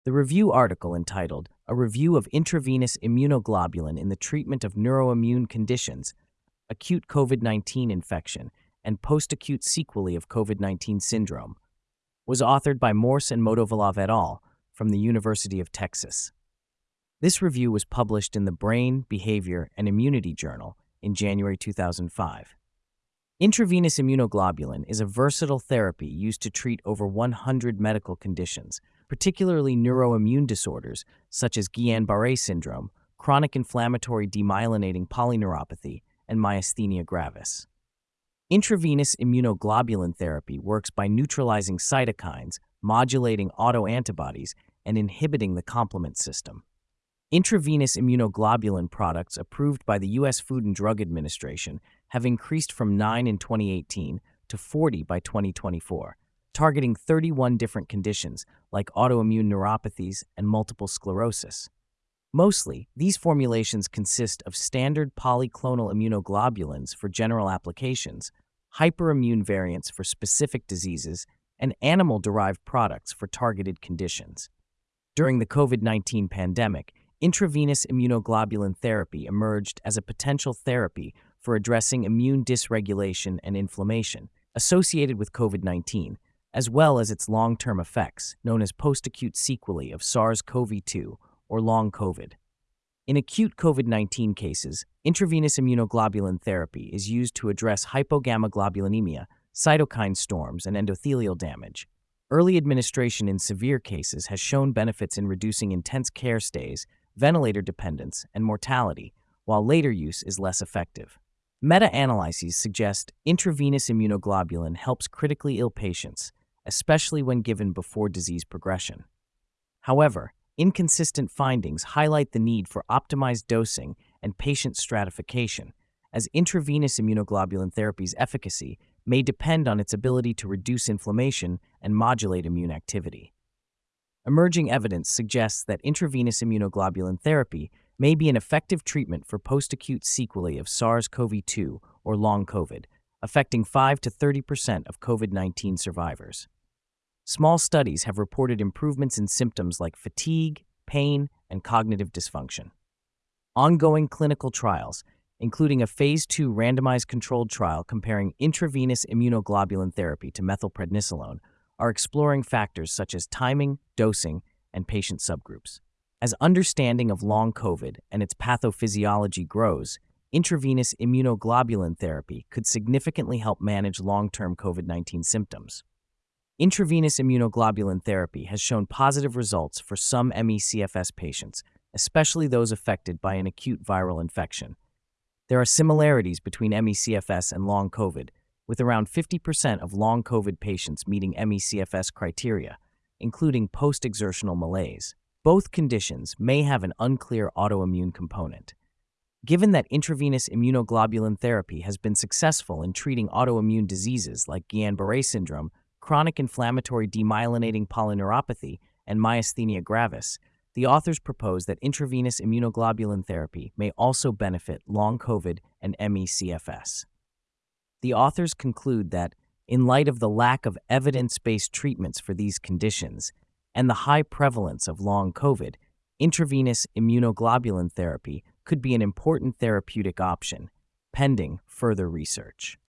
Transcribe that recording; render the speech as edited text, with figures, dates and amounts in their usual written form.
The review article entitled A Review of Intravenous Immunoglobulin in the Treatment of Neuroimmune Conditions, Acute COVID-19 Infection, and Post-Acute Sequelae of COVID-19 Syndrome, was authored by Morse and Motovalov et al. From the University of Texas. This review was published in the Brain, Behavior, and Immunity Journal in January 2005. Intravenous immunoglobulin is a versatile therapy used to treat over 100 medical conditions, particularly neuroimmune disorders such as Guillain-Barré syndrome, chronic inflammatory demyelinating polyneuropathy, and myasthenia gravis. Intravenous immunoglobulin therapy works by neutralizing cytokines, modulating autoantibodies, and inhibiting the complement system. Intravenous immunoglobulin products approved by the U.S. Food and Drug Administration have increased from 9 in 2018 to 40 by 2024, targeting 31 different conditions like autoimmune neuropathies and multiple sclerosis. Mostly, these formulations consist of standard polyclonal immunoglobulins for general applications, hyperimmune variants for specific diseases, and animal-derived products for targeted conditions. During the COVID-19 pandemic, intravenous immunoglobulin therapy emerged as a potential therapy for addressing immune dysregulation and inflammation associated with COVID-19, as well as its long-term effects, known as post-acute sequelae of SARS-CoV-2 or long COVID. In acute COVID-19 cases, intravenous immunoglobulin therapy is used to address hypogammaglobulinemia, cytokine storms, and endothelial damage. Early administration in severe cases has shown benefits in reducing intense care stays, ventilator dependence, and mortality, while later use is less effective. Meta-analyses suggest intravenous immunoglobulin helps critically ill patients, especially when given before disease progression. However, inconsistent findings highlight the need for optimized dosing and patient stratification, as intravenous immunoglobulin therapy's efficacy may depend on its ability to reduce inflammation and modulate immune activity. Emerging evidence suggests that intravenous immunoglobulin therapy may be an effective treatment for post-acute sequelae of SARS-CoV-2 or long COVID, affecting 5 to 30% of COVID-19 survivors. Small studies have reported improvements in symptoms like fatigue, pain, and cognitive dysfunction. Ongoing clinical trials, including a Phase 2 randomized controlled trial comparing intravenous immunoglobulin therapy to methylprednisolone, are exploring factors such as timing, dosing, and patient subgroups. As understanding of long COVID and its pathophysiology grows, intravenous immunoglobulin therapy could significantly help manage long-term COVID-19 symptoms. Intravenous immunoglobulin therapy has shown positive results for some ME/CFS patients, especially those affected by an acute viral infection. There are similarities between ME/CFS and long COVID, with around 50% of long COVID patients meeting ME/CFS criteria, including post-exertional malaise. Both conditions may have an unclear autoimmune component. Given that intravenous immunoglobulin therapy has been successful in treating autoimmune diseases like Guillain-Barré syndrome, chronic inflammatory demyelinating polyneuropathy, and myasthenia gravis, the authors propose that intravenous immunoglobulin therapy may also benefit long COVID and ME/CFS. The authors conclude that, in light of the lack of evidence-based treatments for these conditions and the high prevalence of long COVID, intravenous immunoglobulin therapy could be an important therapeutic option, pending further research.